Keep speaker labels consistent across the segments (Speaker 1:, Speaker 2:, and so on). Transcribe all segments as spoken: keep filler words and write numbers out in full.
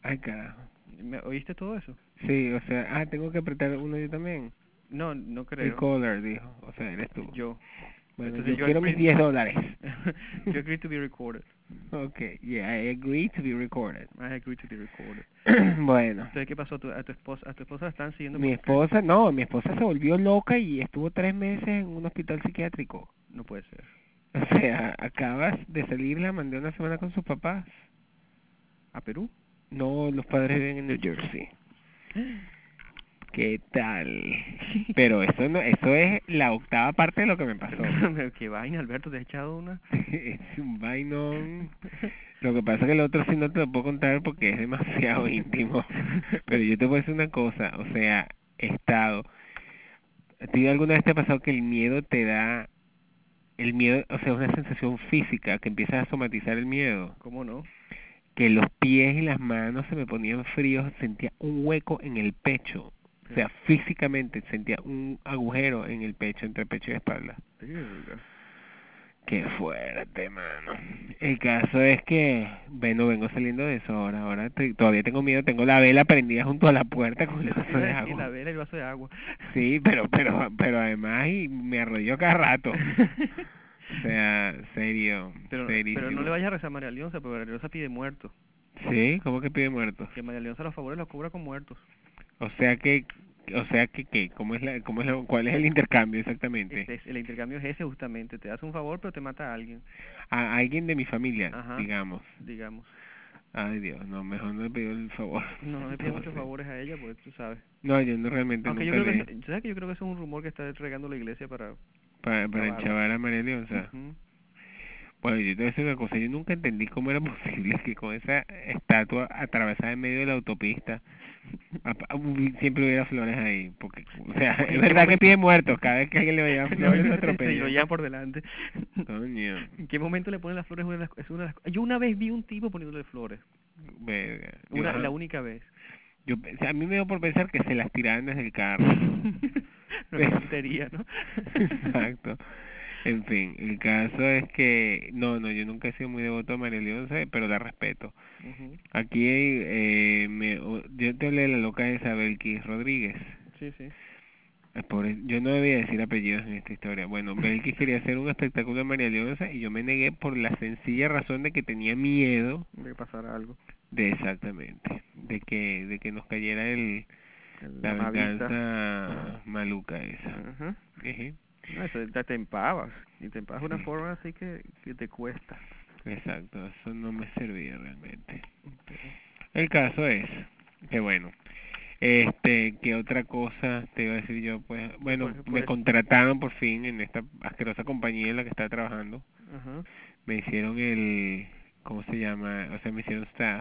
Speaker 1: Ay, carajo.
Speaker 2: ¿Me oíste todo eso?
Speaker 1: Sí, o sea, ah, tengo que apretar uno yo también.
Speaker 2: No, no
Speaker 1: El
Speaker 2: creo.
Speaker 1: caller dijo, o sea, eres tú.
Speaker 2: Yo.
Speaker 1: Bueno,
Speaker 2: Entonces
Speaker 1: yo
Speaker 2: yo
Speaker 1: quiero mis
Speaker 2: agree,
Speaker 1: diez dólares.
Speaker 2: yo agree to be recorded.
Speaker 1: Okay, yeah, I agree to be recorded.
Speaker 2: I agree to be recorded.
Speaker 1: Bueno,
Speaker 2: Entonces, ¿qué pasó? ¿A tu, a tu esposa, a tu esposa la están siguiendo
Speaker 1: mi
Speaker 2: porque
Speaker 1: esposa, no, mi esposa se volvió loca y estuvo tres meses en un hospital psiquiátrico.
Speaker 2: no puede ser?
Speaker 1: O sea, acabas de salir, la mandé una semana con sus papás.
Speaker 2: ¿A Perú?
Speaker 1: No, los padres viven en New Jersey. ¿Qué tal? Pero eso no, eso es la octava parte de lo que me pasó.
Speaker 2: Qué vaina, Alberto, te has echado una.
Speaker 1: Es un vainón. Lo que pasa es que el otro sí no te lo puedo contar porque es demasiado íntimo. Pero yo te voy a decir una cosa, o sea, he estado. ¿A ti alguna vez te ha pasado que el miedo te da, el miedo, o sea, una sensación física, que empiezas a somatizar el miedo?
Speaker 2: ¿Cómo no?
Speaker 1: Que los pies y las manos se me ponían fríos, sentía un hueco en el pecho. O sea, físicamente sentía un agujero en el pecho, entre pecho y espalda.
Speaker 2: Verga.
Speaker 1: Qué fuerte, mano. El caso es que, bueno, vengo saliendo de eso ahora. Ahora te- todavía tengo miedo. Tengo la vela prendida junto a la puerta con el
Speaker 2: Eso te
Speaker 1: vaso
Speaker 2: iba a
Speaker 1: de
Speaker 2: decir, la
Speaker 1: agua.
Speaker 2: vela y el vaso de agua.
Speaker 1: Sí, pero, pero, pero además y me arrodillo cada rato. O sea, serio,
Speaker 2: pero, pero no le
Speaker 1: serísimo.
Speaker 2: vayas a rezar a María Leonza, porque María Leonza pide muertos.
Speaker 1: Sí, ¿cómo que pide muertos?
Speaker 2: Que María Leonza los favores los cobra con muertos.
Speaker 1: O sea que, o sea que, ¿qué? ¿Cómo es la, cómo es la, cuál es el intercambio exactamente?
Speaker 2: Este es, el intercambio es ese justamente. Te hace un favor, pero te mata a alguien.
Speaker 1: A alguien de mi familia,
Speaker 2: Ajá,
Speaker 1: digamos.
Speaker 2: digamos.
Speaker 1: Ay, Dios, no, mejor no le pido el favor.
Speaker 2: No, no le pides muchos
Speaker 1: Entonces,
Speaker 2: favores a ella, pues tú sabes.
Speaker 1: no, yo no realmente
Speaker 2: Aunque yo
Speaker 1: nunca
Speaker 2: creo que eso,
Speaker 1: le
Speaker 2: ¿tú ¿sabes que yo creo que eso es un rumor que está regando la iglesia para
Speaker 1: para, para
Speaker 2: chavarla?
Speaker 1: enchavar a María Leonza.
Speaker 2: Mhm.
Speaker 1: Bueno, yo te voy a decir una cosa, yo nunca entendí cómo era posible que con esa estatua atravesada en medio de la autopista apa- hubi- siempre hubiera flores ahí, porque, o sea, es
Speaker 2: ¿En qué
Speaker 1: verdad que
Speaker 2: momento?
Speaker 1: pide muertos, cada vez que alguien le veía flores lo
Speaker 2: se, se lo
Speaker 1: atropellan.
Speaker 2: llevan por delante.
Speaker 1: Coño,
Speaker 2: ¿En qué momento le ponen las flores? Es una de las- es una de las- Yo una vez vi un tipo poniéndole flores.
Speaker 1: verga, yo,
Speaker 2: Una, la
Speaker 1: ajá,
Speaker 2: única vez.
Speaker 1: yo, o sea, a mí me dio por pensar que se las tiraban desde el carro.
Speaker 2: No, qué tontería, ¿no?
Speaker 1: Exacto. En fin, el caso es que, no, no, yo nunca he sido muy devoto a María Leonza, pero la respeto.
Speaker 2: Ujú.
Speaker 1: Aquí, eh, me, o- yo te hablé de la loca de Isabel Quis Rodríguez.
Speaker 2: Sí, sí.
Speaker 1: Eh, Por, e- yo no debía decir apellidos en esta historia. Bueno, Belkis quería hacer un espectáculo de María Leonza y yo me negué por la sencilla razón de que tenía miedo
Speaker 2: De que pasara algo.
Speaker 1: de exactamente, de que, de que nos cayera el,
Speaker 2: El-
Speaker 1: la
Speaker 2: La mavita.
Speaker 1: venganza maluca esa.
Speaker 2: Ajá.
Speaker 1: Eje,
Speaker 2: No, eso te, te empavas. Y te empavas de una forma así que, que te cuesta.
Speaker 1: exacto, eso no me servía realmente.
Speaker 2: Okay.
Speaker 1: El caso es que bueno, este, ¿qué otra cosa te iba a decir yo? Pues,
Speaker 2: Pues
Speaker 1: bueno,
Speaker 2: por, por
Speaker 1: me
Speaker 2: eso.
Speaker 1: contrataron por fin en esta asquerosa compañía en la que estaba trabajando.
Speaker 2: Ajá.
Speaker 1: Me hicieron el, ¿cómo se llama? O sea, me hicieron staff,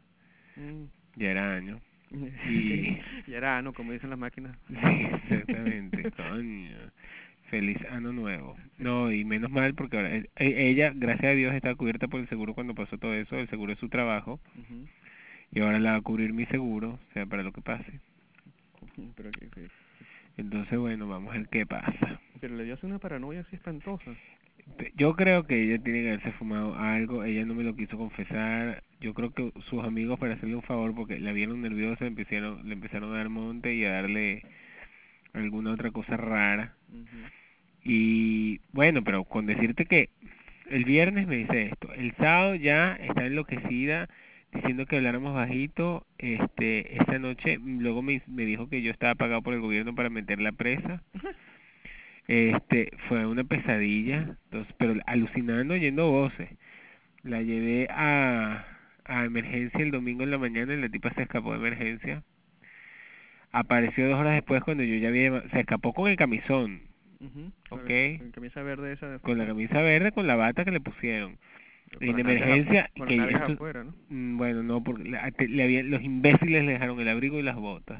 Speaker 2: Mm.
Speaker 1: ya era año. Y,
Speaker 2: Y era ano, como dicen las máquinas.
Speaker 1: sí, exactamente, coño. Feliz año nuevo. No, y menos mal porque ahora, e- e- ella, gracias a Dios, está cubierta por el seguro cuando pasó todo eso, el seguro es su trabajo,
Speaker 2: Ujú.
Speaker 1: y ahora la va a cubrir mi seguro, o sea, para lo que pase.
Speaker 2: Pero, que, que-
Speaker 1: Entonces, bueno, vamos a ver qué pasa.
Speaker 2: pero le dio así una paranoia así espantosa.
Speaker 1: Pe- Yo creo que ella tiene que haberse fumado algo, ella no me lo quiso confesar. Yo creo que sus amigos, para hacerle un favor, porque la vieron nerviosa, empezaron, le empezaron a dar monte y a darle alguna otra cosa rara.
Speaker 2: Ujú.
Speaker 1: Y bueno, pero con decirte que el viernes me dice esto, el sábado ya está enloquecida diciendo que habláramos bajito. Este, esta noche luego me, me dijo que yo estaba pagado por el gobierno para meterla presa. Este, fue una pesadilla, entonces, pero alucinando oyendo voces. La llevé a, a emergencia el domingo en la mañana y la tipa se escapó de emergencia. Apareció dos horas después cuando yo ya había... Se escapó con el camisón,
Speaker 2: Ujú. Con
Speaker 1: ¿ok?
Speaker 2: la, con la camisa verde esa,
Speaker 1: Con la camisa verde, con la bata que le pusieron.
Speaker 2: con
Speaker 1: En
Speaker 2: las nalgas, af-
Speaker 1: emergencia,
Speaker 2: con las
Speaker 1: que
Speaker 2: nalgas
Speaker 1: esto...
Speaker 2: afuera, ¿no?
Speaker 1: mm, Bueno, no, porque la- te- le habían- los imbéciles le dejaron el abrigo y las botas.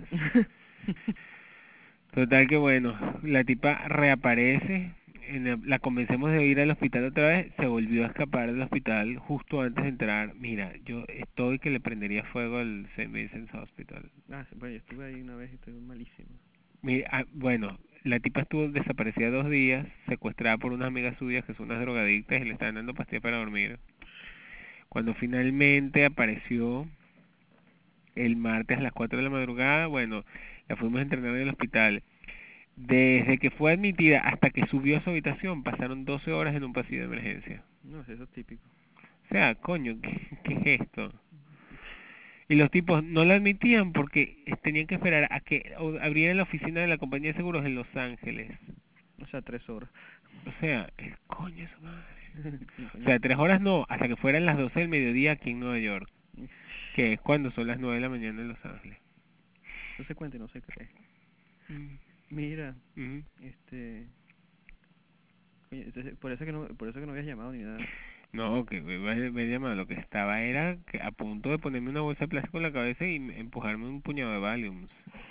Speaker 1: Total que bueno, la tipa reaparece, en el- la convencemos de ir al hospital otra vez, se volvió a escapar del hospital justo antes de entrar. Mira, yo estoy que le prendería fuego al Saint Vincent's Hospital.
Speaker 2: Ah, sí, bueno, yo estuve ahí una vez y estoy malísimo.
Speaker 1: Mira, ah, bueno, la tipa estuvo desaparecida dos días, secuestrada por unas amigas suyas que son unas drogadictas y le estaban dando pastillas para dormir. Cuando finalmente apareció, el martes a las cuatro de la madrugada, bueno, la fuimos a entrenar en el hospital. Desde que fue admitida hasta que subió a su habitación, pasaron doce horas en un pasillo de emergencia.
Speaker 2: No sé, eso es típico.
Speaker 1: O sea, coño, ¿qué, qué es esto? Y los tipos no la admitían porque eh, tenían que esperar a que o- abrieran la oficina de la compañía de seguros en Los Ángeles.
Speaker 2: O sea, tres horas.
Speaker 1: O sea, el coño de su madre.
Speaker 2: Sí,
Speaker 1: O
Speaker 2: coño.
Speaker 1: sea, tres horas no, hasta que fueran las doce del mediodía aquí en Nueva York, que es cuando son las nueve de la mañana en Los Ángeles.
Speaker 2: No se cuenta y no se cree.
Speaker 1: Mm,
Speaker 2: Mira,
Speaker 1: ujú.
Speaker 2: este... coño, entonces, por eso que no, por eso que no habías llamado ni nada.
Speaker 1: No, que me, me, me llama, lo que estaba era que a punto de ponerme una bolsa de plástico en la cabeza y m- empujarme un puñado de Valiums.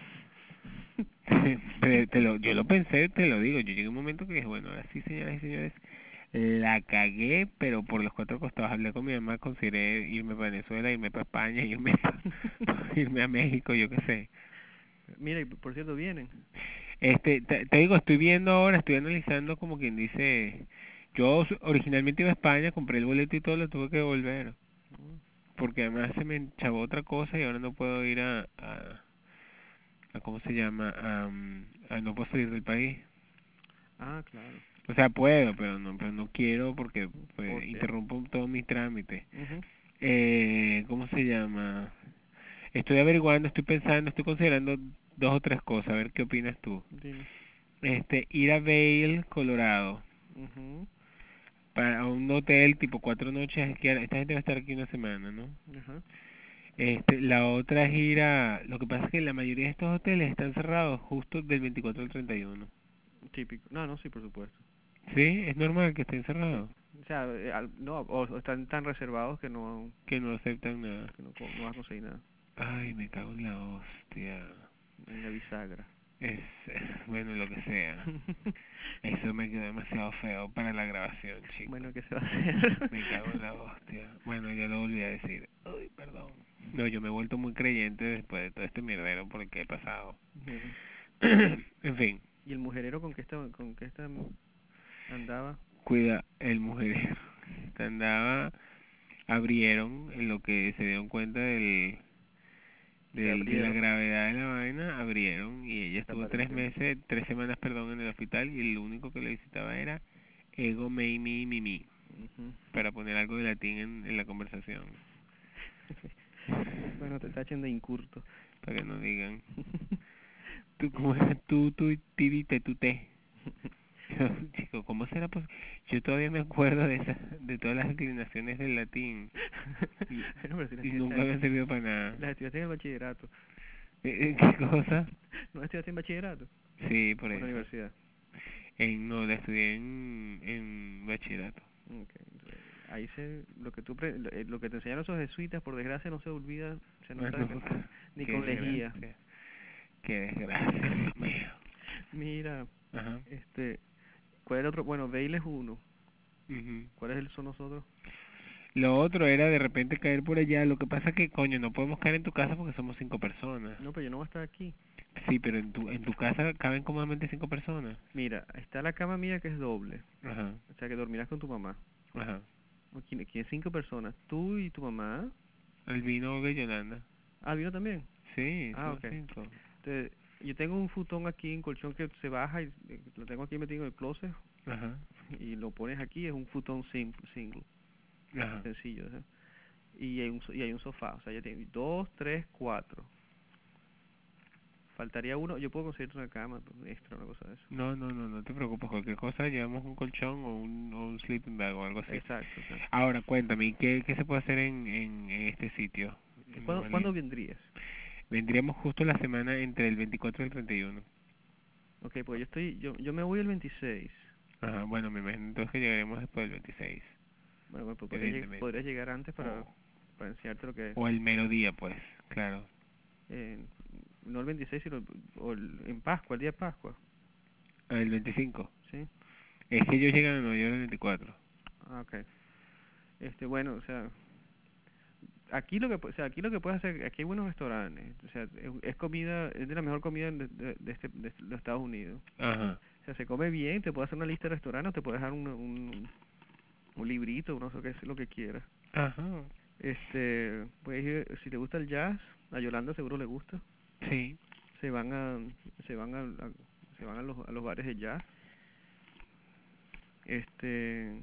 Speaker 1: te, te lo, yo lo pensé, te lo digo, yo llegué a un momento que dije, bueno, ahora sí, señoras y señores, la cagué, pero por los cuatro costados. Hablé con mi mamá, consideré irme para Venezuela, irme para España, irme, pa- irme a México, yo qué sé.
Speaker 2: Mira, y por cierto, vienen.
Speaker 1: Este, te, te digo, estoy viendo ahora, estoy analizando como quien dice, yo s- originalmente iba a España, compré el boleto y todo, lo tuve que devolver,
Speaker 2: Mm.
Speaker 1: porque además se me enchavó otra cosa y ahora no puedo ir a, a, a ¿cómo se llama? A, mm, a no puedo salir del país.
Speaker 2: Ah, claro.
Speaker 1: O sea, puedo, pero no, pero no quiero porque pues,
Speaker 2: ¿Por qué?
Speaker 1: interrumpo todos mis trámites.
Speaker 2: Ujú.
Speaker 1: Eh, ¿cómo se llama? Estoy averiguando, estoy pensando, estoy considerando dos o tres cosas, a ver qué opinas tú.
Speaker 2: Dime.
Speaker 1: Este, ir a Vail, Colorado,
Speaker 2: Ujú.
Speaker 1: para un hotel tipo cuatro noches, es que esta gente va a estar aquí una semana, ¿no?
Speaker 2: Ajá.
Speaker 1: Este, la otra es ir a, lo que pasa es que la mayoría de estos hoteles están cerrados justo del veinticuatro al treinta y uno.
Speaker 2: Típico. No, no, sí, por supuesto.
Speaker 1: Sí, es normal que estén
Speaker 2: Sí.
Speaker 1: cerrados,
Speaker 2: O sea, eh, al- no, o, o están tan reservados que no,
Speaker 1: que no aceptan nada.
Speaker 2: que no, co- no vas a conseguir nada.
Speaker 1: Ay, me cago en la hostia.
Speaker 2: En la bisagra.
Speaker 1: Es, es- bueno, lo que sea. Eso me quedó demasiado feo para la grabación, chicos.
Speaker 2: Bueno, ¿qué se va a hacer?
Speaker 1: Me cago en la hostia. Bueno, ya lo volví a decir. Ay, perdón. No, yo me he vuelto muy creyente después de todo este mierdero por el que he pasado.
Speaker 2: Bueno.
Speaker 1: En fin,
Speaker 2: ¿Y el mujerero con qué esta, con qué esta andaba?
Speaker 1: cuida el mujerero. Andaba, abrieron en lo que se dieron cuenta del,
Speaker 2: Se
Speaker 1: del, de la
Speaker 2: abrieron.
Speaker 1: gravedad de la vaina, abrieron y ella estuvo tres
Speaker 2: Desapareció.
Speaker 1: meses, tres semanas, perdón, en el hospital y lo único que le visitaba era ego, me, mi, mi, mi,
Speaker 2: Ujú.
Speaker 1: para poner algo de latín en, en la conversación,
Speaker 2: Bueno, te tachen de incurto.
Speaker 1: para que no digan, tú, ¿cómo es? Tú, tú, ti, te, tú, te. Chico, ¿cómo será posible? Yo todavía me acuerdo de esas, de todas las declinaciones del latín y,
Speaker 2: Bueno, pero si las
Speaker 1: y
Speaker 2: estudiaste,
Speaker 1: nunca me han servido para nada.
Speaker 2: las estudiaste en el bachillerato.
Speaker 1: Eh, eh, ¿Qué cosa?
Speaker 2: ¿No las estudiaste en bachillerato?
Speaker 1: Sí, por
Speaker 2: ¿O en la
Speaker 1: eso.
Speaker 2: universidad?
Speaker 1: En, no, la estudié en, en bachillerato.
Speaker 2: Okay. Entonces, ahí se, lo que tú, pre- lo, eh, lo que te enseñaron esos jesuitas, por desgracia, no se olvida, se
Speaker 1: Más
Speaker 2: nota que-
Speaker 1: nunca.
Speaker 2: ni
Speaker 1: Qué
Speaker 2: con lejía.
Speaker 1: desgracia. Qué desgracia, Dios mío.
Speaker 2: Mira,
Speaker 1: Ajá.
Speaker 2: este, ¿cuál es el otro? Bueno, Bail es uno.
Speaker 1: Ujú.
Speaker 2: ¿Cuáles el- son los otros?
Speaker 1: Lo otro era de repente caer por allá. Lo que pasa que, coño, no podemos caer en tu casa porque somos cinco personas.
Speaker 2: No, pero yo no voy a estar aquí.
Speaker 1: Sí, pero en tu, en tu casa caben cómodamente cinco personas.
Speaker 2: Mira, está la cama mía que es doble.
Speaker 1: Ajá,
Speaker 2: O sea, que dormirás con tu mamá.
Speaker 1: ajá.
Speaker 2: Aquí, aquí hay cinco personas. Tú y tu mamá.
Speaker 1: El vino Olga y Yolanda.
Speaker 2: Ah, vino también.
Speaker 1: Sí,
Speaker 2: Ah,
Speaker 1: somos
Speaker 2: ok.
Speaker 1: cinco.
Speaker 2: Entonces, yo tengo un futón aquí en colchón que se baja y eh, lo tengo aquí metido en el closet
Speaker 1: Ajá,
Speaker 2: y lo pones aquí. Es un futón sim- single,
Speaker 1: ajá.
Speaker 2: sencillo. ¿sí? Y hay un so- y hay un sofá. O sea, ya tiene dos, tres, cuatro. Faltaría uno. Yo puedo conseguirte una cama pues, extra, una cosa de eso.
Speaker 1: No, no, no, no te preocupes. Cualquier cosa, llevamos un colchón o un, o un sleeping bag o algo así.
Speaker 2: Exacto. Sí.
Speaker 1: Ahora, cuéntame, ¿y ¿qué, qué se puede hacer en, en, en este sitio? En
Speaker 2: ¿Cuándo,
Speaker 1: Nueva
Speaker 2: ¿Cuándo
Speaker 1: Orleans?
Speaker 2: vendrías?
Speaker 1: Vendríamos justo la semana entre el veinticuatro y el treinta y uno.
Speaker 2: Ok, pues yo estoy, yo, yo me voy el veintiséis.
Speaker 1: Ajá, bueno, me imagino entonces que llegaremos después del veintiséis,
Speaker 2: Bueno, pues podría, lleg-
Speaker 1: evidentemente.
Speaker 2: podría llegar antes para,
Speaker 1: O,
Speaker 2: para enseñarte lo que es.
Speaker 1: o el mero día, pues, claro.
Speaker 2: Eh, no el veintiséis, sino o el- en Pascua, el día de Pascua.
Speaker 1: Ah, el veinticinco.
Speaker 2: ¿Sí?
Speaker 1: Es que ellos llegan a Nueva York el veinticuatro.
Speaker 2: Ah, ok. Este, bueno, o sea, aquí lo que, pu- o sea, aquí lo que puedes hacer, aquí hay buenos restaurantes. O sea, es, es comida, es de la mejor comida de, de, de este, de los Estados Unidos.
Speaker 1: Ajá.
Speaker 2: O sea, se come bien, te puedo hacer una lista de restaurantes, te puedo dejar un, un, un librito, no sé qué es lo que quieras.
Speaker 1: Ajá.
Speaker 2: Este, puedes ir, si te gusta el jazz, a Yolanda seguro le gusta.
Speaker 1: Sí.
Speaker 2: Se van a, se van a, a- se van a los, a los bares de jazz. Este,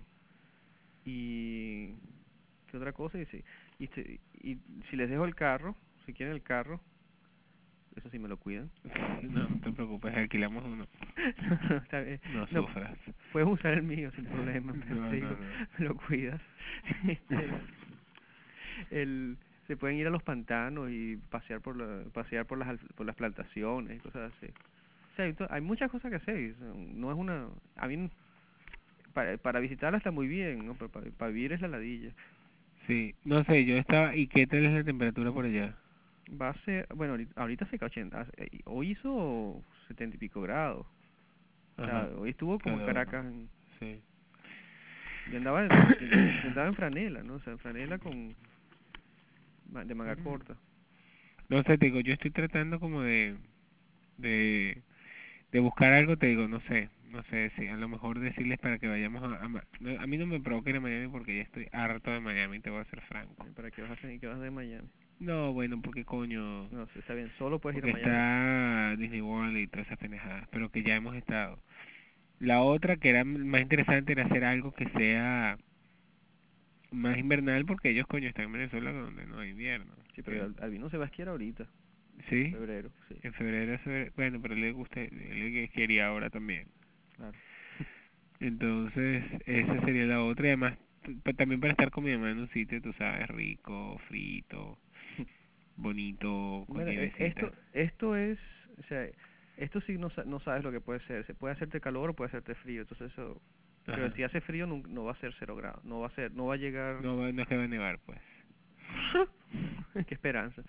Speaker 2: y qué otra cosa, y si, y, si- y si les dejo el carro, si quieren el carro, eso sí me lo cuidan.
Speaker 1: No, no te preocupes, alquilamos uno.
Speaker 2: Está bien.
Speaker 1: No
Speaker 2: No,
Speaker 1: sufras.
Speaker 2: puedes usar el mío sin problema, pero
Speaker 1: No,
Speaker 2: te
Speaker 1: no,
Speaker 2: digo,
Speaker 1: no.
Speaker 2: me lo cuidas. Este, el, se pueden ir a los pantanos y pasear por la, pasear por las, al- por las plantaciones y cosas así. O sea, hay, to- hay muchas cosas que hacer. y, o sea, no es una, a mí para, para visitarla está muy bien, ¿no? Pero para, para vivir es la ladilla.
Speaker 1: Sí, no sé, yo estaba... ¿Y qué tal es la temperatura por allá?
Speaker 2: Va a ser, bueno, ahorita, ahorita hace ochenta, hace- eh, hoy hizo setenta y pico grados. O sea,
Speaker 1: Ajá,
Speaker 2: hoy estuvo como en
Speaker 1: calor.
Speaker 2: Caracas, en-
Speaker 1: Sí.
Speaker 2: yo andaba en, yo, yo andaba en franela, ¿no? O sea, en franela con ma- de manga
Speaker 1: Mm.
Speaker 2: corta.
Speaker 1: No sé, te digo, yo estoy tratando como de, de, de buscar algo, te digo, no sé, no sé si a lo mejor decirles para que vayamos a, a, Ma- no, a mí no me provoca ir a Miami porque ya estoy harto de Miami, te voy a ser franco.
Speaker 2: Eh, ¿Para qué vas a hacer y qué vas de Miami?
Speaker 1: No, bueno, porque coño,
Speaker 2: No, sí, está bien, solo puedes ir a
Speaker 1: porque
Speaker 2: Miami.
Speaker 1: está Disney World y todas esas pendejadas, pero que ya hemos estado. La otra que era m- más interesante era hacer algo que sea más invernal porque ellos, coño, están en Venezuela donde no hay invierno.
Speaker 2: Sí, pero
Speaker 1: Que-
Speaker 2: Al- Albino se va a esquiar ahorita, en
Speaker 1: Sí,
Speaker 2: febrero, sí,
Speaker 1: en febrero, febrero- bueno, pero le gusta, él le quería ahora también.
Speaker 2: claro.
Speaker 1: Entonces, esa sería la otra. Y además, t- pa- también para estar con mi mamá en un sitio, tú sabes, rico, frito, bonito, con
Speaker 2: Bueno, eh,
Speaker 1: nievecita.
Speaker 2: esto, esto es, o sea, esto sí no, sa- no sabes lo que puede ser. Se puede hacerte calor o puede hacerte frío. Entonces eso, pero
Speaker 1: Ajá.
Speaker 2: si hace frío no, no va a ser cero grados, no va a ser, no va a llegar.
Speaker 1: No, va- no es que va a nevar, pues.
Speaker 2: Qué esperanza.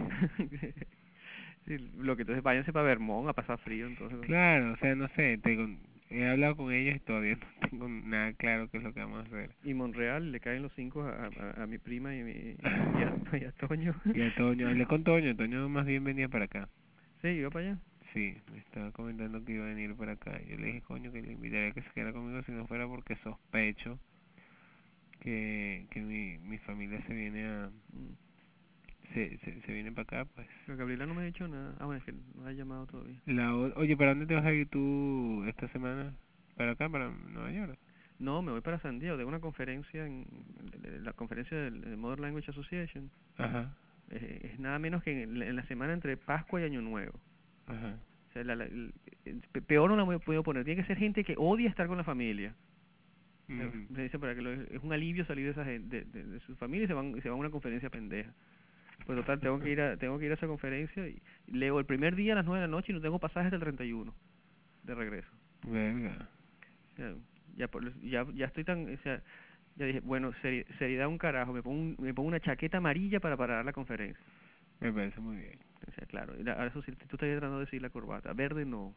Speaker 2: Sí, lo que entonces váyanse para Vermont a pasar frío, entonces.
Speaker 1: Claro, o sea, no sé, te digo, he hablado con ellos y todavía no tengo nada claro qué es lo que vamos a hacer.
Speaker 2: Y Monreal le caen los cinco a, a, a mi prima y, mi, y, a, y a Toño.
Speaker 1: Y a Toño, hablé con Toño, Toño más bien venía para acá.
Speaker 2: Sí, iba para allá.
Speaker 1: Sí, me estaba comentando que iba a venir para acá. Yo le dije, coño, que le invitaría a que se quedara conmigo si no fuera porque sospecho que, que mi, mi familia se viene a,
Speaker 2: Mm.
Speaker 1: se, se, se viene para acá, pues.
Speaker 2: Pero Gabriela no me ha dicho nada. Ah, bueno, es que no ha llamado todavía.
Speaker 1: La, o- oye, ¿para dónde te vas a ir tú esta semana? ¿Para acá, para Nueva York?
Speaker 2: No, me voy para San Diego, de una conferencia, en en la conferencia del del Modern Language Association.
Speaker 1: Ajá,
Speaker 2: Eh, es nada menos que en, la en la semana entre Pascua y Año Nuevo.
Speaker 1: ajá.
Speaker 2: O sea, la, la- el- el- pe- peor no la he podido poner. Tiene que ser gente que odia estar con la familia. O sea,
Speaker 1: Ujú.
Speaker 2: me dice para que lo- es un alivio salir de esa gen- de, de, de su familia y se van y se van a una conferencia pendeja. Pues total, tengo que ir a tengo que ir a esa conferencia y y leo el primer día a las nueve de la noche y no tengo pasaje hasta el treinta y uno de regreso.
Speaker 1: Verga.
Speaker 2: O sea, ya por- ya ya estoy tan, o sea, ya dije, bueno, seri- seriedad un carajo, me pongo un- me pongo una chaqueta amarilla para parar la conferencia.
Speaker 1: Me parece muy bien.
Speaker 2: O sea, claro, y la- ahora eso sí, tú estás tratando de decir la corbata. Verde no,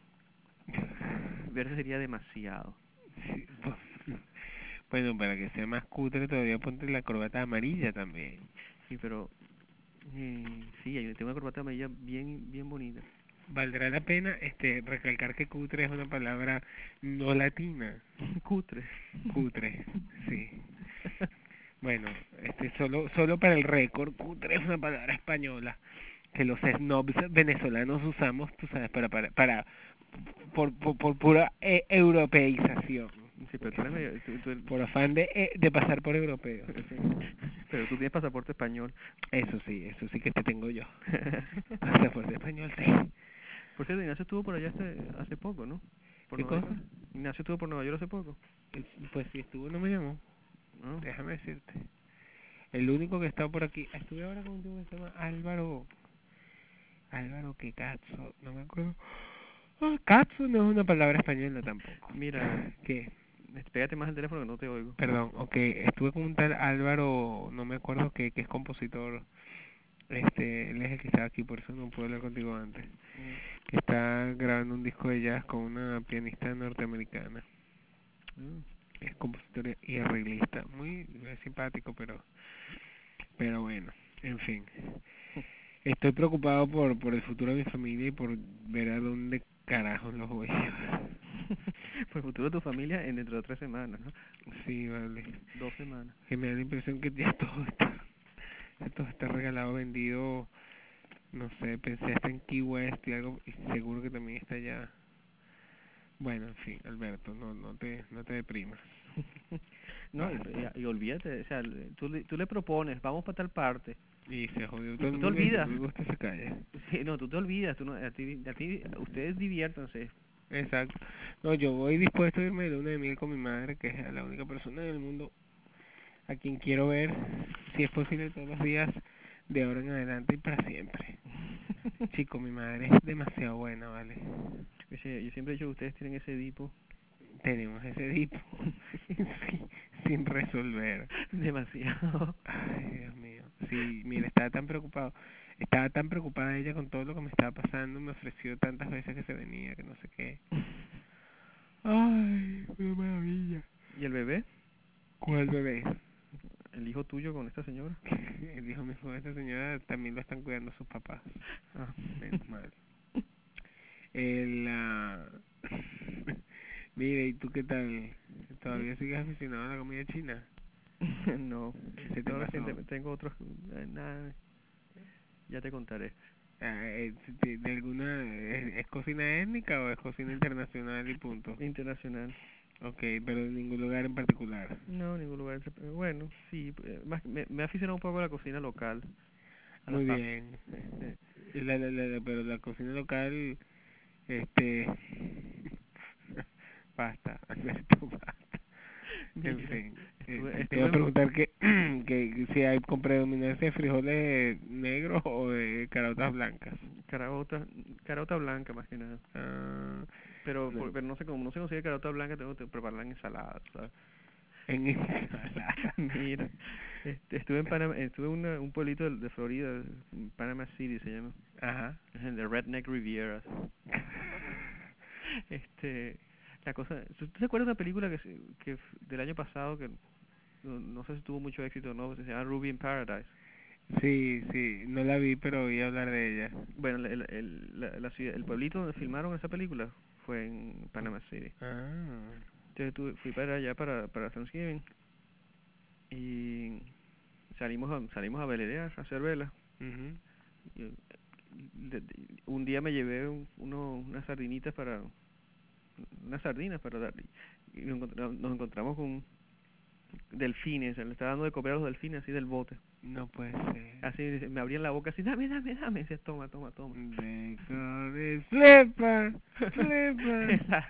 Speaker 2: verde sería demasiado.
Speaker 1: Sí, pues, bueno, para que sea más cutre todavía ponte la corbata amarilla también.
Speaker 2: Sí, pero eh, sí, hay- tengo una corbata amarilla bien bien bonita.
Speaker 1: Valdrá la pena este recalcar que cutre es una palabra no latina.
Speaker 2: Cutre.
Speaker 1: Cutre, sí. Bueno, este solo solo para el récord, cutre es una palabra española que los snobs venezolanos usamos, tú sabes, para para, para por, por, por pura eh, europeización,
Speaker 2: Sí, pero tú eres medio, tú- tú-
Speaker 1: por afán de eh, de pasar por europeos.
Speaker 2: pero tú tienes pasaporte español.
Speaker 1: Eso sí, eso sí que te tengo yo. Pasaporte español, sí.
Speaker 2: Por cierto, Ignacio estuvo por allá hace, hace poco, ¿no? Por
Speaker 1: ¿Qué
Speaker 2: Nueva
Speaker 1: cosa?
Speaker 2: York. Ignacio estuvo por Nueva York hace poco.
Speaker 1: Eh, Pues si estuvo no me llamó,
Speaker 2: ¿No?
Speaker 1: déjame decirte. El único que está por aquí, estuve ahora con un tipo que se llama Álvaro, Álvaro que Cazzo, no me acuerdo. Ah, Cazzo no es una palabra española tampoco.
Speaker 2: Mira,
Speaker 1: ¿Qué?
Speaker 2: este, pégate más el teléfono que no te oigo.
Speaker 1: Perdón, ok, estuve con un tal Álvaro, no me acuerdo que, que es compositor, este, él es el que estaba aquí, por eso no pude hablar contigo antes,
Speaker 2: Mm,
Speaker 1: que está grabando un disco de jazz con una pianista norteamericana,
Speaker 2: mm.
Speaker 1: es compositor y arreglista, muy eh, simpático, pero, pero bueno, en fin, estoy preocupado por, por el futuro de mi familia y por ver a dónde carajos los voy a llevar.
Speaker 2: Por el futuro de tu familia en dentro de tres semanas, ¿no?
Speaker 1: Sí, vale,
Speaker 2: Dos semanas.
Speaker 1: que me da la impresión que ya todo está Esto está regalado, vendido, no sé, pensé hasta en Key West y algo, y seguro que también está allá. Bueno, en fin, Alberto, no, no te, no te deprimas.
Speaker 2: No, y,
Speaker 1: Basta.
Speaker 2: y- y olvídate, o sea, le- tú, le- tú le propones, vamos para tal parte,
Speaker 1: Y se jodió
Speaker 2: y
Speaker 1: todo el
Speaker 2: tú te
Speaker 1: mundo y
Speaker 2: olvidas.
Speaker 1: después gusta se calla.
Speaker 2: Sí, no, tú te olvidas, tú no, a ti, a ti, ustedes diviértanse.
Speaker 1: Exacto. No, yo voy dispuesto a irme de luna de miel con mi madre, que es la única persona en el mundo a quien quiero ver, si es posible, todos los días, de ahora en adelante y para siempre. Chico, mi madre es demasiado buena, ¿vale?
Speaker 2: Ese- yo siempre he dicho que ustedes tienen ese tipo
Speaker 1: Tenemos ese tipo sin, sin resolver.
Speaker 2: demasiado.
Speaker 1: Ay, Dios mío. Sí, mira, estaba tan preocupado. Estaba tan preocupada ella con todo lo que me estaba pasando. Me ofreció tantas veces que se venía, que no sé qué. Ay, qué maravilla.
Speaker 2: ¿Y el bebé?
Speaker 1: ¿Cuál bebé?
Speaker 2: ¿El hijo tuyo con esta señora?
Speaker 1: El hijo mismo de esta señora también lo están cuidando sus papás.
Speaker 2: Ah.
Speaker 1: Menos mal. El, ah, Mire, ¿y tú qué tal? ¿Todavía sigues aficionado a la comida china?
Speaker 2: No,
Speaker 1: ¿Se te
Speaker 2: no,
Speaker 1: pasó?
Speaker 2: recientemente tengo otros, eh, nada, ya te contaré.
Speaker 1: Ah, eh, ¿de, de alguna, es, es cocina étnica o es cocina internacional y punto?
Speaker 2: Internacional.
Speaker 1: Ok, pero en ningún lugar en particular.
Speaker 2: No, ningún lugar. eh, Bueno, sí, eh, más, me, me he aficionado un poco a la cocina local, a las
Speaker 1: Muy
Speaker 2: pastas.
Speaker 1: bien.
Speaker 2: Este,
Speaker 1: Y La, la, la, la- pero la cocina local, este, basta, Alberto, basta. En
Speaker 2: mira,
Speaker 1: fin,
Speaker 2: estuve,
Speaker 1: este, te iba
Speaker 2: estuve
Speaker 1: a
Speaker 2: en,
Speaker 1: preguntar que, que si hay con predominancia de frijoles negros o de caraotas blancas.
Speaker 2: Carauta, carauta blanca más que nada.
Speaker 1: Ah,
Speaker 2: Pero,
Speaker 1: no,
Speaker 2: por- pero no sé cómo no se consigue carauta blanca, tengo que prepararla en ensalada, ¿sabes?
Speaker 1: en ensalada.
Speaker 2: Mira, este, estuve en Panamá, estuve en una- un pueblito de, de Florida, Panama City se llama,
Speaker 1: Ajá.
Speaker 2: es en the Redneck Riviera. Este, la cosa, ¿tú tú te acuerdas de una película que, se- que f- del año pasado que no, no sé si tuvo mucho éxito o no, se llama Ruby in Paradise?
Speaker 1: Sí, sí, no la vi, pero oí hablar de ella.
Speaker 2: Bueno, el, el, el, la, la ciudad- el pueblito donde filmaron esa película fue en Panama City.
Speaker 1: Ah,
Speaker 2: Entonces tuve- fui para allá para, para Thanksgiving y salimos a, salimos a velerear, a hacer velas.
Speaker 1: mhm.
Speaker 2: Y, eh, de- de- un día me llevé un- uno, unas sardinitas para, unas sardinas para dar, y nos encontramos, nos encontramos con delfines, le estaba dando de comer a los delfines así del bote.
Speaker 1: No puede ser.
Speaker 2: Así dice, me abrían la boca así, dame, dame, dame, y decía, toma, toma, toma.
Speaker 1: They call it slipper, slipper.
Speaker 2: La-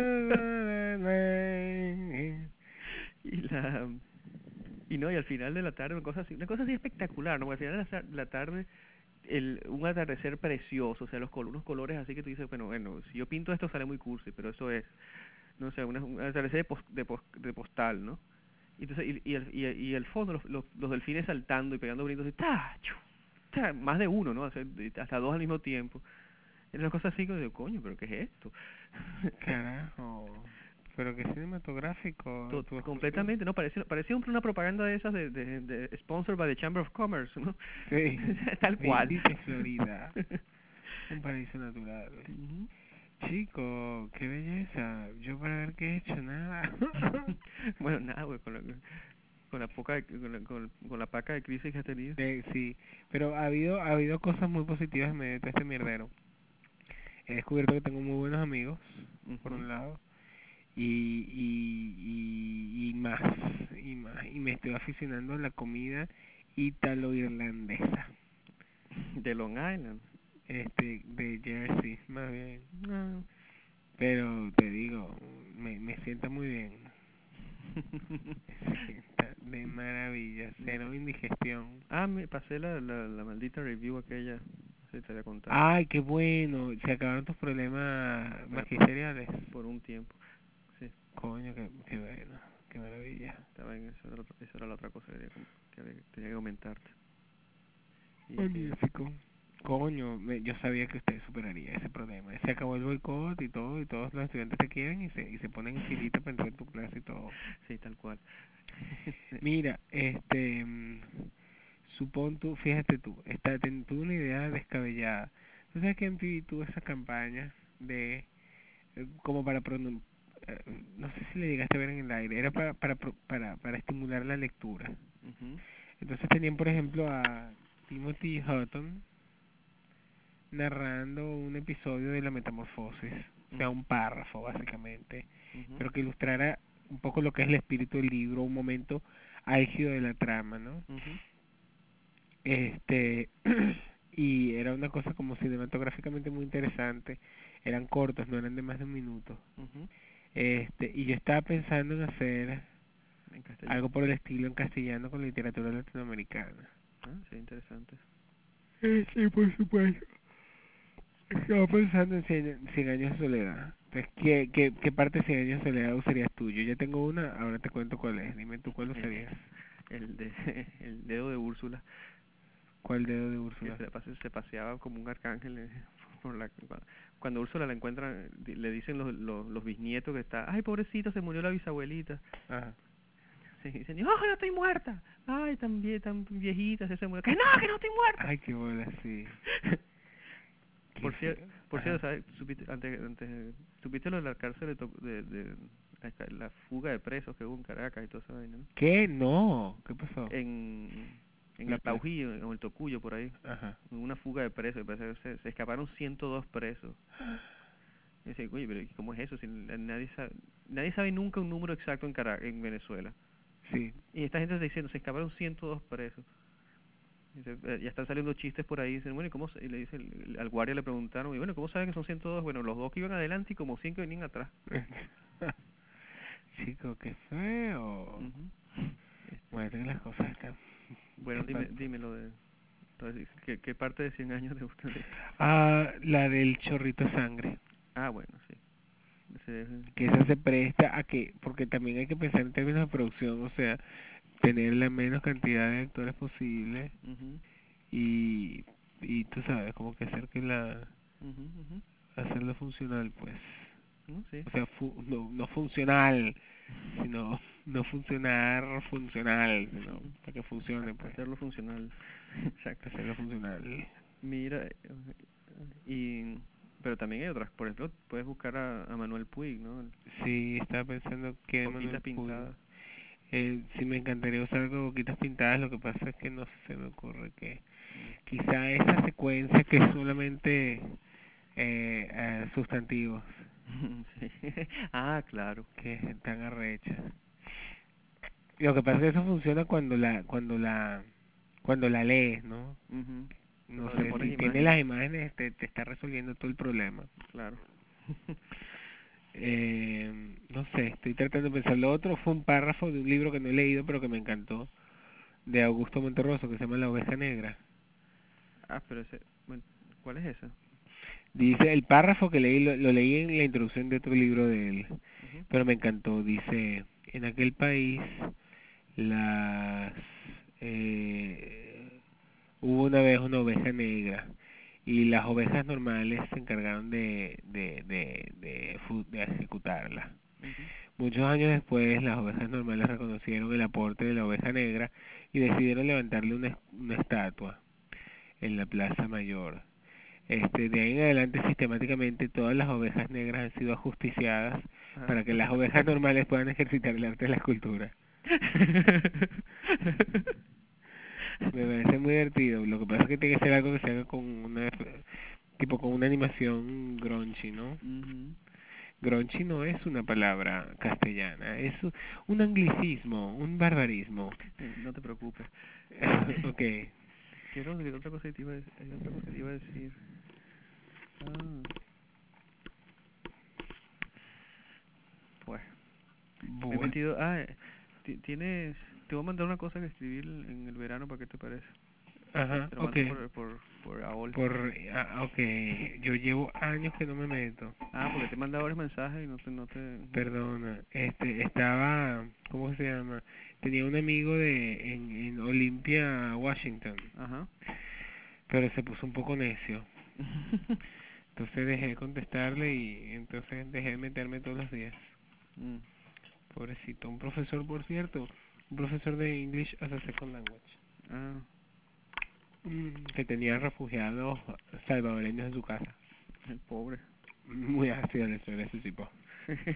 Speaker 2: y la y no, y al final de la tarde una cosa así, una cosa así espectacular, ¿no? Al final de la, sa- la tarde el un atardecer precioso, o sea, los col- unos colores así que tú dices, bueno, bueno, si yo pinto esto sale muy cursi, pero eso es, no sé, una, un atardecer de, pos- de, pos- de postal, ¿no? Y entonces y, y, el, y, y el fondo los, los, los delfines saltando y pegando brincos y ta, chu, ta, más de uno, ¿no? O sea, de- hasta dos al mismo tiempo. Era una cosa así que digo, coño, pero ¿qué es esto?
Speaker 1: Carajo. Pero qué cinematográfico
Speaker 2: To-
Speaker 1: tu excursión.
Speaker 2: completamente, ¿no? Parecía, parecía una propaganda de esas de, de, de sponsored by the Chamber of Commerce, ¿no?
Speaker 1: Sí.
Speaker 2: Tal cual.
Speaker 1: Visite Florida, un paraíso natural.
Speaker 2: Ujú.
Speaker 1: Chico, qué belleza. Yo para ver qué he hecho, nada.
Speaker 2: Bueno, nada, güey, con la, con la poca, con la, con, con la paca de crisis que has tenido.
Speaker 1: Eh, sí, pero ha habido, ha habido cosas muy positivas en medio de todo este mierdero. He descubierto que tengo muy buenos amigos, por
Speaker 2: Ujú.
Speaker 1: un lado, y, y, y, y más, y más, y me estoy aficionando a la comida ítalo-irlandesa,
Speaker 2: De Long Island.
Speaker 1: este, de Jersey, más bien.
Speaker 2: No.
Speaker 1: Pero te digo, me, me sienta muy bien, me sienta de maravilla,
Speaker 2: Mira.
Speaker 1: cero indigestión.
Speaker 2: Ah, me pasé la, la, la maldita review aquella, no sé si te había contado,
Speaker 1: Ay, qué bueno, se acabaron tus problemas
Speaker 2: bueno,
Speaker 1: magisteriales.
Speaker 2: por un tiempo. Sí,
Speaker 1: Coño, qué, qué bueno, qué maravilla.
Speaker 2: estaba en eso, era, otra- eso era la otra cosa que, quería com- que había- tenía que comentarte. Y que,
Speaker 1: Magnífico. Coño, me- yo sabía que usted superaría ese problema. Se acabó el boicot y todo, y todos los estudiantes te quieren y se, y se ponen en filita para entrar en tu clase y todo.
Speaker 2: sí, tal cual.
Speaker 1: Mira, este, mm, supón tú, fíjate tú, esta, ten, tuve una idea descabellada. ¿Tú sabes que M T V tuvo esa campaña de, eh, como para, pronun- eh, no sé si le llegaste a ver en el aire, era para, para, pro- para, para estimular la lectura?
Speaker 2: Ujú.
Speaker 1: Entonces tenían, por ejemplo, a Timothy Hutton narrando un episodio de la Metamorfosis, o sea,
Speaker 2: Ujú,
Speaker 1: un párrafo básicamente,
Speaker 2: ujú,
Speaker 1: pero que ilustrara un poco lo que es el espíritu del libro, un momento álgido de la trama, ¿no?
Speaker 2: ujú,
Speaker 1: Este, y era una cosa como cinematográficamente muy interesante, eran cortos, no eran de más de un minuto.
Speaker 2: ujú.
Speaker 1: Este, y yo estaba pensando en hacer
Speaker 2: En castellano.
Speaker 1: algo por el estilo en castellano con literatura latinoamericana.
Speaker 2: Ah, sí, interesante.
Speaker 1: Eh, Sí, por supuesto. Estaba pensando en cien, cien años de soledad. Entonces, ¿qué, qué, ¿qué parte de cien años de soledad usarías tú? Yo ya tengo una, ahora te cuento cuál es. Dime tú cuál usarías.
Speaker 2: El de el dedo de Úrsula,
Speaker 1: ¿Cuál dedo de
Speaker 2: que
Speaker 1: Úrsula?
Speaker 2: se, pase- se paseaba como un arcángel eh, por la cua- cuando Úrsula la encuentra, di- le dicen los, los, los bisnietos que está, ay pobrecita, se murió la bisabuelita.
Speaker 1: Ajá.
Speaker 2: Sí, dicen, no, que no estoy muerta. Ay, tan vie, tan viejita, se, se murió. Que no, que no estoy muerta.
Speaker 1: Ay, qué bola, sí. Qué
Speaker 2: Por cierto,
Speaker 1: feo.
Speaker 2: por cierto,
Speaker 1: Ajá.
Speaker 2: ¿sabes? Supiste, antes, antes, ¿supiste lo de la cárcel de, To- de, de la, ca- la fuga de presos que hubo en Caracas y toda esa vaina, ¿no?
Speaker 1: ¿Qué? No. ¿Qué pasó?
Speaker 2: En, en el
Speaker 1: Cuéntame.
Speaker 2: Taují, en el Tocuyo, por ahí.
Speaker 1: Ajá.
Speaker 2: Hubo una fuga de presos, y parece que se, se escaparon ciento dos presos. Y dice, oye, pero ¿y ¿cómo es eso? Si n- nadie sabe, nadie sabe nunca un número exacto en Cara en Venezuela.
Speaker 1: Sí.
Speaker 2: Y esta gente está diciendo, se escaparon ciento dos presos. Dice, eh, ya están saliendo chistes por ahí, dicen, bueno, ¿y cómo? se-?" Y le dice, el- el- al guardia le preguntaron, y bueno, ¿cómo saben que son ciento dos? Bueno, los dos que iban adelante y como cien que venían atrás.
Speaker 1: Chico, qué feo.
Speaker 2: Ujú. Este,
Speaker 1: Bueno, las cosas están
Speaker 2: bueno, dime,
Speaker 1: espantosas.
Speaker 2: dime lo de, entonces, ¿qué, qué parte de cien años te gusta de?
Speaker 1: Ah, la del chorrito de sangre.
Speaker 2: Ah, bueno, sí. Ese,
Speaker 1: Que esa se presta a que, porque también hay que pensar en términos de producción, o sea, tener la menos cantidad de actores posible
Speaker 2: ujú,
Speaker 1: y, y tú sabes, como que hacer que la,
Speaker 2: ujú, ujú.
Speaker 1: hacerlo funcional, pues.
Speaker 2: No, sí.
Speaker 1: O sea, fu- no, no funcional, sino no funcionar funcional, sino
Speaker 2: Ujú.
Speaker 1: para que funcione,
Speaker 2: Ha-
Speaker 1: pues,
Speaker 2: Hacerlo funcional. Exacto.
Speaker 1: hacerlo funcional.
Speaker 2: Mira, eh, y pero también hay otras, por ejemplo, puedes buscar a, a Manuel Puig, ¿no? El
Speaker 1: Sí, estaba pensando que Manuel
Speaker 2: Boquitas
Speaker 1: Puig,
Speaker 2: pintadas.
Speaker 1: eh, sí me encantaría usar algo de boquitas pintadas, lo que pasa es que no se me ocurre que
Speaker 2: Mm.
Speaker 1: quizá esa secuencia que es solamente eh, eh, sustantivos,
Speaker 2: Sí. Ah, claro.
Speaker 1: que están arrechas. Lo que pasa es que eso funciona cuando la, cuando la, cuando la lees, ¿no?
Speaker 2: Ujú.
Speaker 1: No
Speaker 2: Cuando le
Speaker 1: sé,
Speaker 2: pones
Speaker 1: si tiene las
Speaker 2: imágenes,
Speaker 1: imágenes te, te está resolviendo todo el problema.
Speaker 2: claro.
Speaker 1: Eh, no sé, estoy tratando de pensar. Lo otro fue un párrafo de un libro que no he leído, pero que me encantó, de Augusto Monterroso, que se llama La oveja negra.
Speaker 2: Ah, pero ese, bueno, ¿cuál es ese?
Speaker 1: Dice, el párrafo que leí, lo, lo leí en la introducción de otro libro de él,
Speaker 2: Ujú.
Speaker 1: pero me encantó. Dice, en aquel país, las eh, hubo una vez una oveja negra y las ovejas normales se encargaron de, de, de, de, fu- de ejecutarla.
Speaker 2: Ujú.
Speaker 1: Muchos años después, las ovejas normales reconocieron el aporte de la oveja negra y decidieron levantarle una, una estatua en la Plaza Mayor. Este, de ahí en adelante, sistemáticamente, todas las ovejas negras han sido ajusticiadas
Speaker 2: Ah.
Speaker 1: para que las ovejas normales puedan ejercitar el arte de la escultura. Me parece muy divertido. Lo que pasa es que tiene que ser algo que se haga con una, tipo con una animación grungy, ¿no?
Speaker 2: Ujú.
Speaker 1: Grungy no es una palabra castellana, es un anglicismo, un barbarismo.
Speaker 2: Eh, No te preocupes.
Speaker 1: Ok,
Speaker 2: ¿Qué era lo- otra cosa que te iba a decir? Hay otra cosa que te iba a decir. Ah, pues. Me he
Speaker 1: bueno,
Speaker 2: metido. Ah, eh, ti- tienes. Te voy a mandar una cosa que escribí el- en el verano, ¿para qué te parece?
Speaker 1: ajá,
Speaker 2: Te lo
Speaker 1: ok.
Speaker 2: mando por, por, por A O L.
Speaker 1: Por, ah, ok, yo llevo años que no me meto.
Speaker 2: Ah, porque te he mandado varios mensajes y no te, no te, no te...
Speaker 1: Perdona, este, estaba, ¿cómo se llama? Tenía un amigo de en, en Olympia, Washington,
Speaker 2: Ajá.
Speaker 1: pero se puso un poco necio. Entonces dejé de contestarle y entonces dejé de meterme todos los días.
Speaker 2: Mm.
Speaker 1: Pobrecito, un profesor, por cierto, un profesor de English as a Second Language,
Speaker 2: Ah,
Speaker 1: mm, que tenía refugiados salvadoreños en su casa.
Speaker 2: el pobre.
Speaker 1: Muy ácido la historia de ese tipo.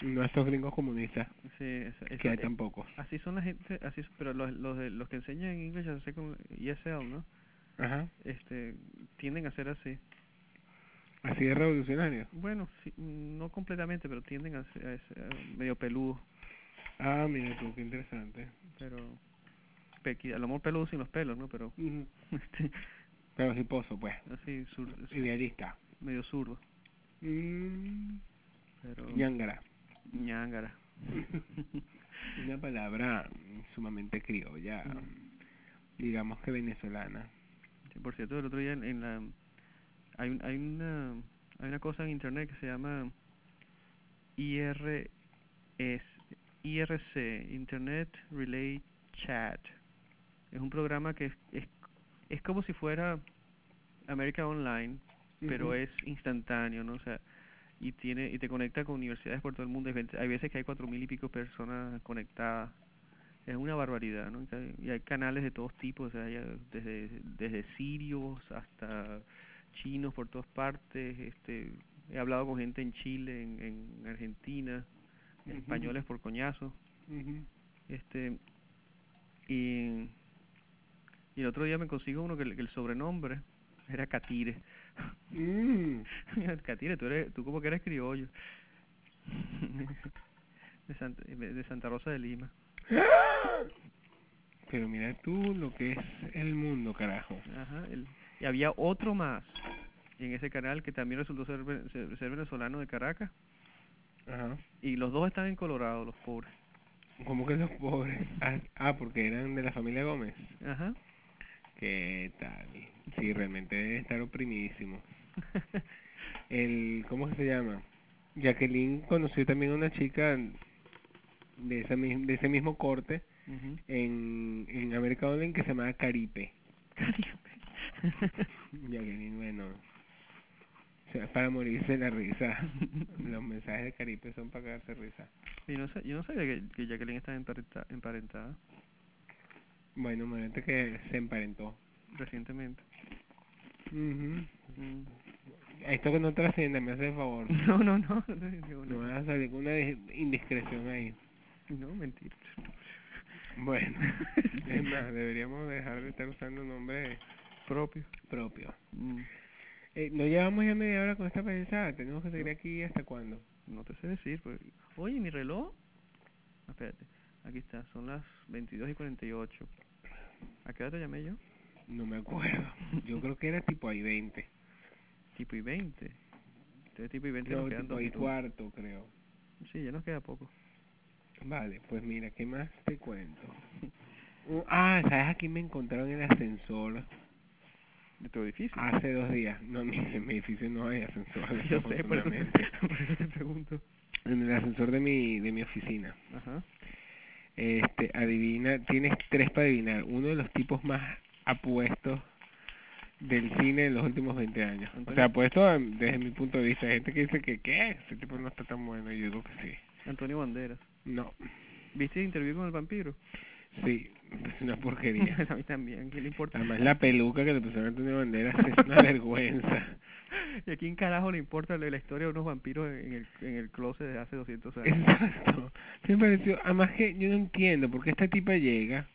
Speaker 1: No estos gringos comunistas,
Speaker 2: Sí, esa,
Speaker 1: que
Speaker 2: esa,
Speaker 1: hay
Speaker 2: eh,
Speaker 1: tan pocos.
Speaker 2: así son la gente, así, s- pero los, los, de- los que enseñan en inglés, ya sé con E S L, ¿no?
Speaker 1: Ajá.
Speaker 2: Este, tienden a ser así.
Speaker 1: Así de revolucionario.
Speaker 2: Bueno, sí, no completamente, pero tienden a ser, a ser medio peludo,
Speaker 1: Ah, mira tú, qué interesante.
Speaker 2: pero pequi- a lo mejor peludo sin los pelos, ¿no? Pero
Speaker 1: Ujú.
Speaker 2: este,
Speaker 1: Pero hiposo, pues.
Speaker 2: así, sur, su-
Speaker 1: Idealista.
Speaker 2: medio zurdo,
Speaker 1: Mm,
Speaker 2: pero
Speaker 1: ñángara.
Speaker 2: ñángara.
Speaker 1: Una palabra sumamente criolla,
Speaker 2: Mm.
Speaker 1: digamos que venezolana.
Speaker 2: Sí, por cierto, el otro día en, en la hay un, hay una hay una cosa en internet que se llama I R S I R C, Internet Relay Chat. Es un programa que es, es, es como si fuera America Online, pero
Speaker 1: Ujú,
Speaker 2: es instantáneo, ¿no? O sea, y tiene y te conecta con universidades por todo el mundo. Hay veces hay veces que hay cuatro mil y pico personas conectadas. Es una barbaridad, ¿no? Y hay y hay canales de todos tipos, o sea, hay, eh, desde desde sirios hasta chinos por todas partes. Este, he hablado con gente en Chile, en, en Argentina,
Speaker 1: ujú,
Speaker 2: españoles por coñazo.
Speaker 1: ujú.
Speaker 2: Este, y, y el otro día me consigo uno que, el- que el sobrenombre era Catire.
Speaker 1: Mm.
Speaker 2: Catire, tú eres, tú como que eres criollo. De Santa, de Santa Rosa de Lima.
Speaker 1: Pero mira tú lo que es el mundo, carajo.
Speaker 2: Ajá, el, y había otro más en ese canal que también resultó ser, ve- ser, ser venezolano de Caracas.
Speaker 1: Ajá.
Speaker 2: Y los dos están en Colorado, los pobres.
Speaker 1: ¿Cómo que los pobres? Ah, ah, porque eran de la familia Gómez.
Speaker 2: Ajá.
Speaker 1: ¿Qué tal? Sí, realmente deben estar oprimidísimos. El, ¿cómo que se llama? Jacqueline conoció también a una chica de, esa, mis- de ese mismo corte
Speaker 2: Ujú.
Speaker 1: en, en América Online que se llamaba Caripe.
Speaker 2: Caribe.
Speaker 1: Jacqueline, bueno, o sea, para morirse la risa. Los mensajes de Caripe son para cagarse risa.
Speaker 2: Y no sé, yo no sabía que, que Jacqueline está emparenta- emparentada
Speaker 1: Bueno, momento que se emparentó.
Speaker 2: recientemente.
Speaker 1: Ujú.
Speaker 2: Mm.
Speaker 1: Esto que no trascienda, me hace el favor.
Speaker 2: No, no, no, no, digo,
Speaker 1: No
Speaker 2: no,
Speaker 1: vas a salir con una dis- indiscreción ahí.
Speaker 2: no, mentira.
Speaker 1: Bueno,
Speaker 2: Sí,
Speaker 1: es más, deberíamos dejar de estar usando nombres
Speaker 2: propio.
Speaker 1: propios.
Speaker 2: Mm.
Speaker 1: Eh, no llevamos ya media hora con esta pensada, tenemos que seguir
Speaker 2: No,
Speaker 1: aquí hasta cuándo.
Speaker 2: no te sé decir. Pues. Oye, mi reloj. Espérate, aquí está, son las veintidós y cuarenta y ocho. ¿A qué hora te llamé yo?
Speaker 1: No me acuerdo. Yo creo que era tipo ahí veinte.
Speaker 2: Tipo y veinte. Entonces tipo y veinte nos
Speaker 1: No,
Speaker 2: quedan
Speaker 1: tipo
Speaker 2: dos
Speaker 1: ahí
Speaker 2: minutos.
Speaker 1: cuarto, creo.
Speaker 2: Sí, ya nos queda poco.
Speaker 1: Vale, pues mira, ¿qué más te cuento? Uh, ah, ¿sabes? Aquí me encontraron en el ascensor
Speaker 2: ¿De tu edificio?
Speaker 1: hace dos días. No, en mi, en mi edificio no hay ascensor,
Speaker 2: Yo sé, por eso te,
Speaker 1: desafortunadamente.
Speaker 2: por eso te pregunto.
Speaker 1: En el ascensor de mi, de mi oficina.
Speaker 2: Ajá.
Speaker 1: Este, adivina, tienes tres para adivinar. Uno de los tipos más apuestos del cine en los últimos veinte años. O sea,
Speaker 2: Antonio,
Speaker 1: apuesto em, desde mi punto de vista. Hay gente que dice que, ¿qué? Ese tipo no está tan bueno. Y yo digo que sí.
Speaker 2: Antonio Banderas.
Speaker 1: No,
Speaker 2: ¿Viste el interview con el vampiro?
Speaker 1: sí, es una porquería.
Speaker 2: A mí también, ¿quién le importa?
Speaker 1: Además, la peluca que le pusieron a Antonio Banderas es una vergüenza.
Speaker 2: ¿Y a quién carajo le importa la la historia de unos vampiros en el, en el closet de hace doscientos años?
Speaker 1: Exacto. Me pareció, además que yo no entiendo por qué esta tipa llega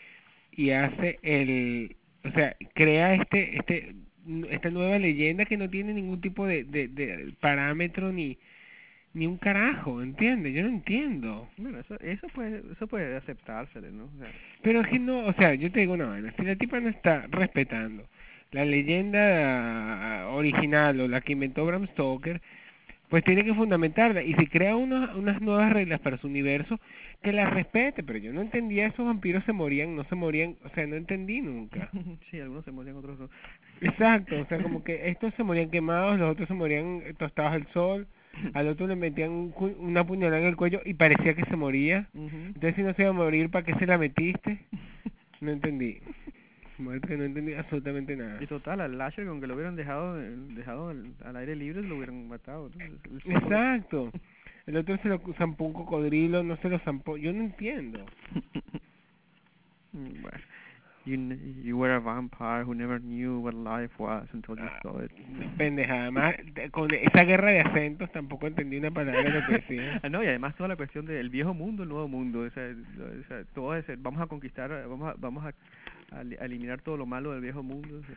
Speaker 1: y hace el, o sea, crea este, este, esta nueva leyenda que no tiene ningún tipo de, de, de parámetro ni, ni un carajo, ¿entiendes? Yo no entiendo.
Speaker 2: Bueno, eso, eso puede, eso puede aceptársele, ¿no? O sea,
Speaker 1: Pero es que no, o sea, yo te digo una vaina, si la tipa no está respetando la leyenda original o la que inventó Bram Stoker, pues tiene que fundamentarla. Y si crea unos, unas nuevas reglas para su universo, que las respete. Pero yo no entendía, esos vampiros se morían, no se morían, o sea, no entendí nunca.
Speaker 2: sí, algunos se morían, otros no.
Speaker 1: Exacto, o sea, como que estos se morían quemados, los otros se morían eh, tostados al sol, al otro le metían un cu- una puñalada en el cuello y parecía que se moría.
Speaker 2: Ujú.
Speaker 1: Entonces, si no se iba a morir, ¿para qué se la metiste? No entendí. Muerte que no entendí absolutamente nada.
Speaker 2: Y total, al Lasher, con que lo hubieran dejado, eh, dejado al, al aire libre, lo hubieran matado. ¿No? El solo-
Speaker 1: Exacto. El otro se lo zampó un cocodrilo, no se lo zampó. Yo no entiendo.
Speaker 2: Mm, bueno. You, kn- you were a vampire who never knew what life was until you
Speaker 1: Ah,
Speaker 2: saw it.
Speaker 1: pendeja, además de- con esa guerra de acentos tampoco entendí una palabra de lo que decía.
Speaker 2: Ah, no, y además toda la cuestión del viejo mundo, el nuevo mundo, o sea, o sea, todo ese, vamos a conquistar, vamos a, vamos a, a eli- a eliminar todo lo malo del viejo mundo, o sea,